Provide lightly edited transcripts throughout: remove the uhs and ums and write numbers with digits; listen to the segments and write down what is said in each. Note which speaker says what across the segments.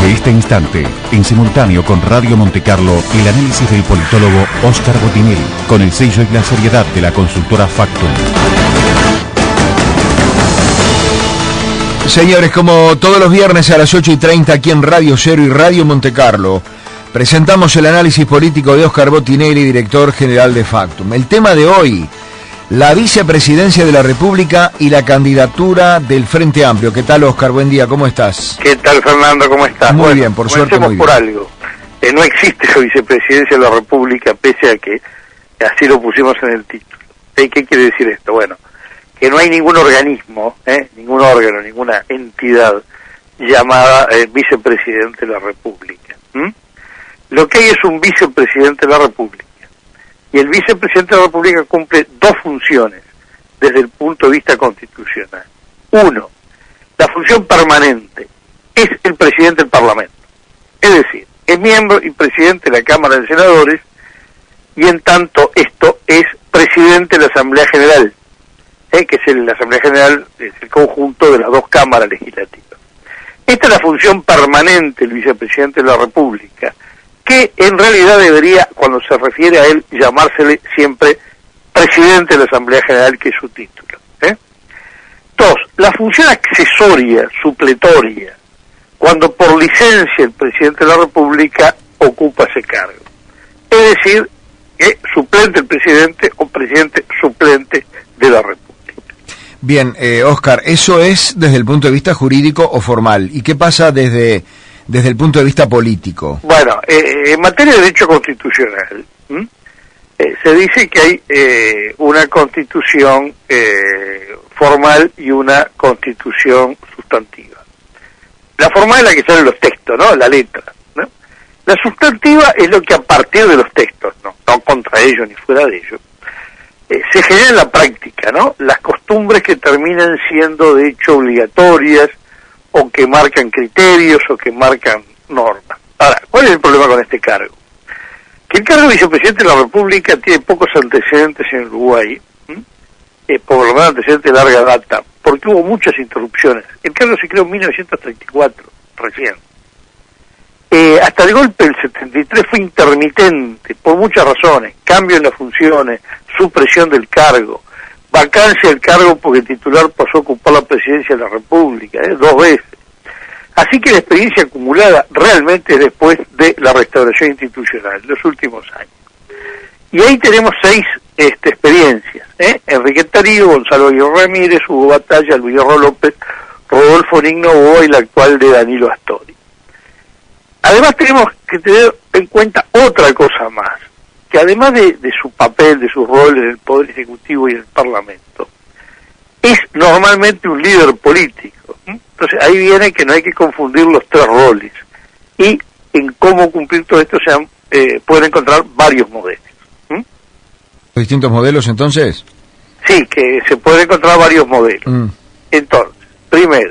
Speaker 1: Desde este instante, en simultáneo con Radio Montecarlo, el análisis del politólogo Óscar Botinelli, con el sello y la seriedad de la consultora Factum.
Speaker 2: Señores, como todos los viernes a las 8:30 aquí en Radio Cero y Radio Montecarlo, presentamos el análisis político de Óscar Botinelli, director general de Factum. El tema de hoy, la vicepresidencia de la República y la candidatura del Frente Amplio. ¿Qué tal, Óscar? Buen día, ¿cómo estás?
Speaker 3: ¿Qué tal, Fernando? ¿Cómo estás?
Speaker 2: Muy bien, por suerte muy bien.
Speaker 3: Por algo. No existe la vicepresidencia de la República, pese a que así lo pusimos en el título. ¿Qué quiere decir esto? Bueno, que no hay ningún organismo, ningún órgano, ninguna entidad llamada vicepresidente de la República. Lo que hay es un vicepresidente de la República. Y el vicepresidente de la República cumple dos funciones desde el punto de vista constitucional. Uno, la función permanente es el presidente del Parlamento. Es decir, es miembro y presidente de la Cámara de Senadores y en tanto esto es presidente de la Asamblea General. Que es la Asamblea General, es el conjunto de las dos cámaras legislativas. Esta es la función permanente del vicepresidente de la República, que en realidad debería, cuando se refiere a él, llamársele siempre presidente de la Asamblea General, que es su título. Dos, la función accesoria, supletoria, cuando por licencia el presidente de la República ocupa ese cargo. Es decir, suplente del presidente o presidente suplente de la República.
Speaker 2: Bien, Óscar, eso es desde el punto de vista jurídico o formal. ¿Y qué pasa desde el punto de vista político?
Speaker 3: Bueno, en materia de derecho constitucional, se dice que hay una constitución formal y una constitución sustantiva. La formal es la que sale en los textos, ¿no? La letra, ¿no? La sustantiva es lo que a partir de los textos, no contra ellos ni fuera de ellos, se genera en la práctica, ¿no? Las costumbres que terminan siendo de hecho obligatorias o que marcan criterios o que marcan normas. Ahora, ¿cuál es el problema con este cargo? Que el cargo de vicepresidente de la República tiene pocos antecedentes en Uruguay, por lo menos antecedentes de larga data, porque hubo muchas interrupciones. El cargo se creó en 1934, recién. Hasta el golpe del 73 fue intermitente, por muchas razones, cambio en las funciones, supresión del cargo, vacancia del cargo porque el titular pasó a ocupar la presidencia de la República, 2 veces. Así que la experiencia acumulada realmente es después de la restauración institucional, los últimos años. Y ahí tenemos 6 experiencias, Enrique Tarío, Gonzalo Aguirre Ramírez, Hugo Batalla, Luis Hierro López, Rodolfo Nigno Boa y la actual de Danilo Astori. Además tenemos que tener en cuenta otra cosa más, que además de su papel, de sus roles en el Poder Ejecutivo y en el Parlamento, es normalmente un líder político. Entonces ahí viene que no hay que confundir los 3 roles. Y en cómo cumplir todo esto pueden encontrar varios modelos.
Speaker 2: ¿Distintos modelos entonces?
Speaker 3: Sí, que se pueden encontrar varios modelos. Entonces, primero,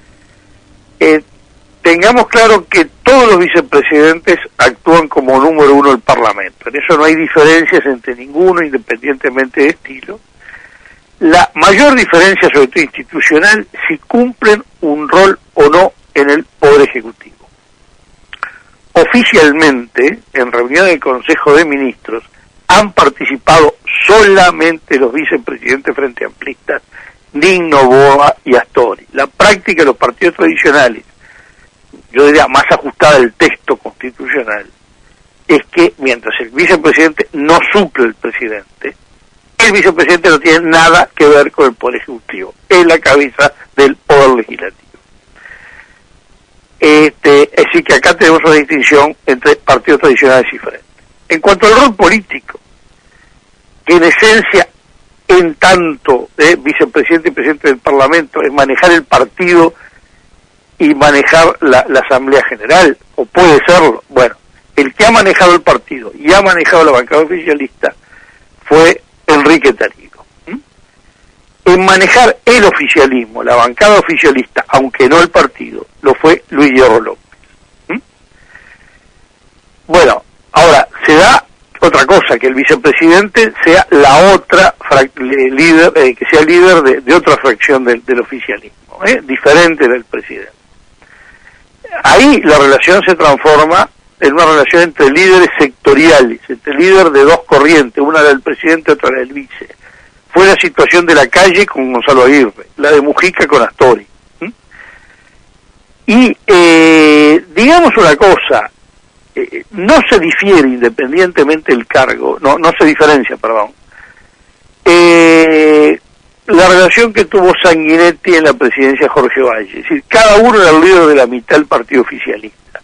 Speaker 3: tengamos claro que todos los vicepresidentes actúan como número 1 del Parlamento. En eso no hay diferencias entre ninguno, independientemente de estilo. La mayor diferencia, sobre todo institucional, si cumplen un rol o no en el Poder Ejecutivo. Oficialmente, en reunión del Consejo de Ministros, han participado solamente los vicepresidentes frente amplistas, Nigno, Boa y Astori. La práctica de los partidos tradicionales, yo diría más ajustada al texto constitucional, es que mientras el vicepresidente no suple el presidente, el vicepresidente no tiene nada que ver con el Poder Ejecutivo, es la cabeza del Poder Legislativo. Así que acá tenemos una distinción entre partidos tradicionales diferentes. En cuanto al rol político, que en esencia, en tanto vicepresidente y presidente del Parlamento, es manejar el partido y manejar la Asamblea General, o puede serlo. Bueno, el que ha manejado el partido y ha manejado la bancada oficialista fue Enrique Tarío. En manejar el oficialismo, la bancada oficialista, aunque no el partido, lo fue Luis Hierro López. Bueno, ahora, se da otra cosa, que el vicepresidente sea la otra líder, que sea líder de otra fracción del oficialismo, diferente del presidente. ahí la relación se transforma en una relación entre líderes sectoriales, entre líderes de dos corrientes, una del presidente, otra del vice. Fue la situación de la calle con Gonzalo Aguirre, la de Mujica con Astori. Y digamos una cosa, no se difiere independientemente el cargo, no se diferencia, perdón, la relación que tuvo Sanguinetti en la presidencia Jorge Valle, es decir, cada uno era el líder de la mitad del partido oficialista.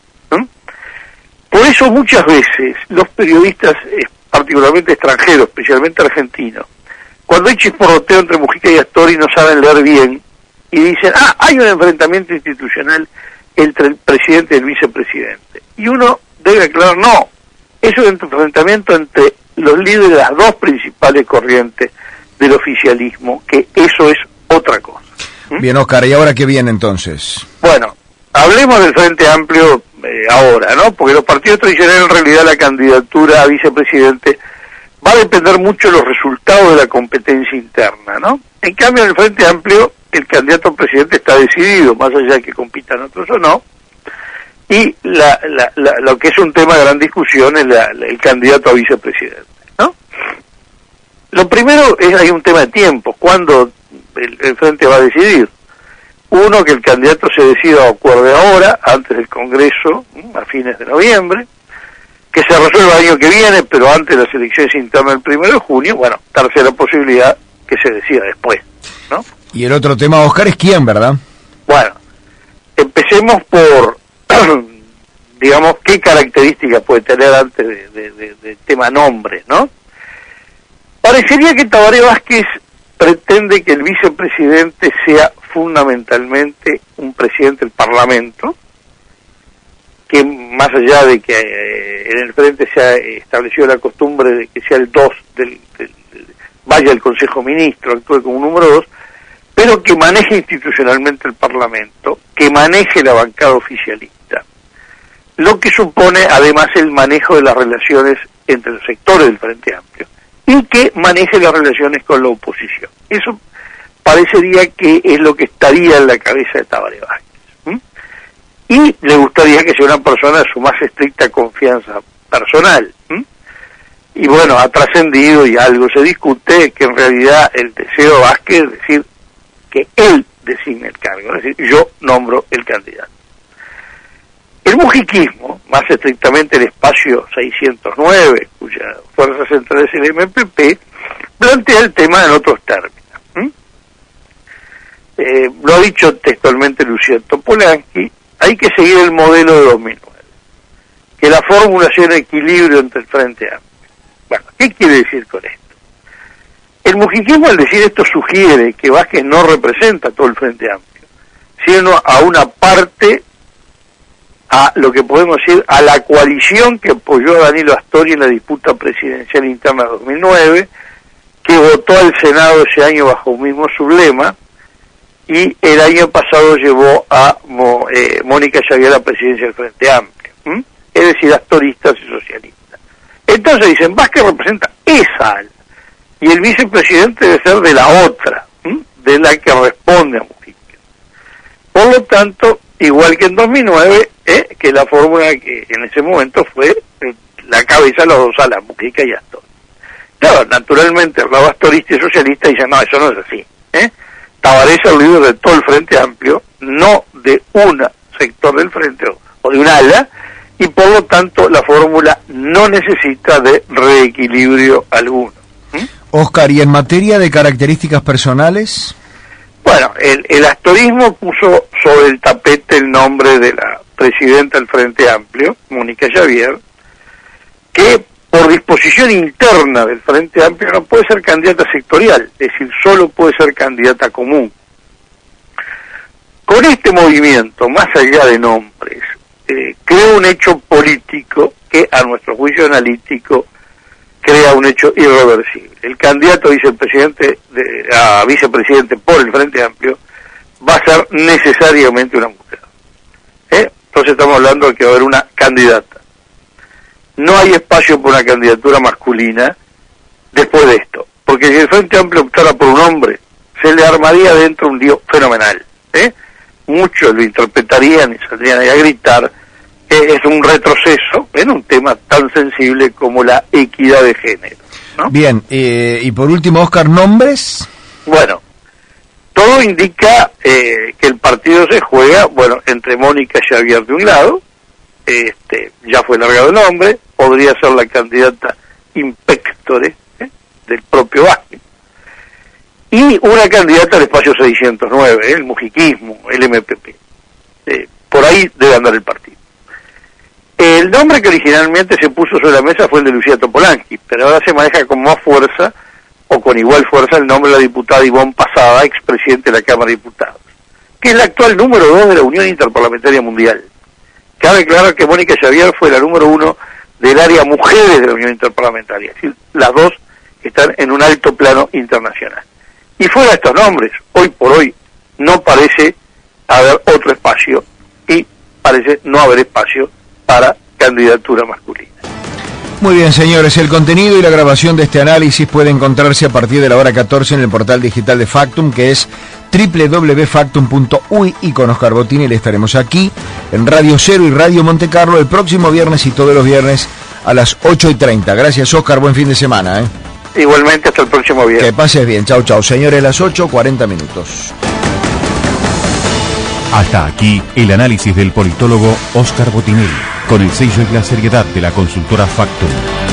Speaker 3: Por eso muchas veces los periodistas, particularmente extranjeros, especialmente argentinos, cuando hay chisporroteo entre Mujica y Astori no saben leer bien y dicen, hay un enfrentamiento institucional entre el presidente y el vicepresidente. Y uno debe aclarar, no, es un enfrentamiento entre los líderes de las dos principales corrientes del oficialismo, que eso es otra cosa.
Speaker 2: Bien, Oscar, ¿y ahora qué viene entonces?
Speaker 3: Bueno, hablemos del Frente Amplio ahora, ¿no? Porque los partidos tradicionales, en realidad, la candidatura a vicepresidente va a depender mucho de los resultados de la competencia interna, ¿no? En cambio, en el Frente Amplio, el candidato a presidente está decidido, más allá de que compitan otros o no, y lo que es un tema de gran discusión es el candidato a vicepresidente, ¿no? Lo primero es, hay un tema de tiempo, ¿cuándo el Frente va a decidir? Uno, que el candidato se decida o acuerde ahora, antes del Congreso, a fines de noviembre, que se resuelva el año que viene, pero antes de las elecciones internas del 1 de junio, bueno, tercera posibilidad, que se decida después, ¿no?
Speaker 2: Y el otro tema, Oscar, es quién, ¿verdad?
Speaker 3: Bueno, empecemos por, digamos, qué características puede tener antes de tema nombre, ¿no? Parecería que Tabaré Vázquez pretende que el vicepresidente sea fundamentalmente un presidente del Parlamento, que más allá de que en el Frente se ha establecido la costumbre de que sea el 2 vaya al Consejo Ministro, actúe como número 2, pero que maneje institucionalmente el Parlamento, que maneje la bancada oficialista, lo que supone además el manejo de las relaciones entre los sectores del Frente Amplio, y que maneje las relaciones con la oposición. Eso parecería que es lo que estaría en la cabeza de Tabaré Vázquez. Y le gustaría que sea una persona de su más estricta confianza personal. Y bueno, ha trascendido y algo se discute que en realidad el deseo de Vázquez es decir que él designe el cargo, es decir, yo nombro el candidato. El mujiquismo, más estrictamente el espacio 609, cuya fuerza central es el MPP, plantea el tema en otros términos. Lo ha dicho textualmente Luciano Topolansky, hay que seguir el modelo de 2009, que la fórmula sea un equilibrio entre el Frente Amplio. Bueno, ¿qué quiere decir con esto? El mujiquismo, al decir esto, sugiere que Vázquez no representa a todo el Frente Amplio, sino a una parte, a lo que podemos decir, a la coalición que apoyó a Danilo Astori en la disputa presidencial interna de 2009, que votó al Senado ese año bajo un mismo sublema, y el año pasado llevó a Mónica Xavier a la presidencia del Frente Amplio, es decir, astoristas y socialistas. Entonces dicen, Vázquez representa esa ala, y el vicepresidente debe ser de la otra, de la que responde a Mujica. Por lo tanto, igual que en 2009, que la fórmula que en ese momento fue la cabeza de las dos alas, Mujica y Astori. Claro, naturalmente, el lado astorista y socialista dicen, no, eso no es así. Tabaré es el líder de todo el Frente Amplio, no de un sector del Frente o de un ala, y por lo tanto la fórmula no necesita de reequilibrio alguno.
Speaker 2: Oscar, ¿y en materia de características personales?
Speaker 3: Bueno, el astorismo puso sobre el tapete el nombre de la presidenta del Frente Amplio, Mónica Xavier, que por disposición interna del Frente Amplio no puede ser candidata sectorial, es decir, solo puede ser candidata común. Con este movimiento, más allá de nombres, crea un hecho político que, a nuestro juicio analítico, crea un hecho irreversible. El candidato a vicepresidente por el Frente Amplio va a ser necesariamente una mujer. Entonces estamos hablando de que va a haber una candidata. No hay espacio para una candidatura masculina después de esto, porque si el Frente Amplio optara por un hombre, se le armaría dentro un lío fenomenal. muchos lo interpretarían y saldrían ahí a gritar, es un retroceso en un tema tan sensible como la equidad de género, ¿no?
Speaker 2: Bien, y por último, Oscar, ¿nombres?
Speaker 3: Bueno, todo indica que el partido se juega, bueno, entre Mónica Xavier de un lado, ya fue largado el nombre, podría ser la candidata impectore del propio Vázquez, y una candidata al espacio 609, el mujiquismo, el MPP. Por ahí debe andar el partido. El nombre que originalmente se puso sobre la mesa fue el de Lucía Topolansky, pero ahora se maneja con más fuerza, o con igual fuerza, el nombre de la diputada Ivonne Pasada, expresidente de la Cámara de Diputados, que es la actual número 2 de la Unión Interparlamentaria Mundial. Cabe aclarar que Mónica Xavier fue la número 1 del área mujeres de la Unión Interparlamentaria, es decir, las dos están en un alto plano internacional. Y fuera de estos nombres, hoy por hoy no parece haber otro espacio y parece no haber espacio para candidatura masculina.
Speaker 2: Muy bien, señores, el contenido y la grabación de este análisis puede encontrarse a partir de la hora 14 en el portal digital de Factum, que es www.factum.uy, y con Oscar Botinelli estaremos aquí en Radio Cero y Radio Montecarlo el próximo viernes y todos los viernes a las 8:30. Gracias, Oscar, buen fin de semana.
Speaker 3: Igualmente, hasta el próximo viernes.
Speaker 2: Que pases bien, chau, chau. Señores, las 8:40.
Speaker 1: Hasta aquí el análisis del politólogo Oscar Botinelli, con el sello y la seriedad de la consultora Factum.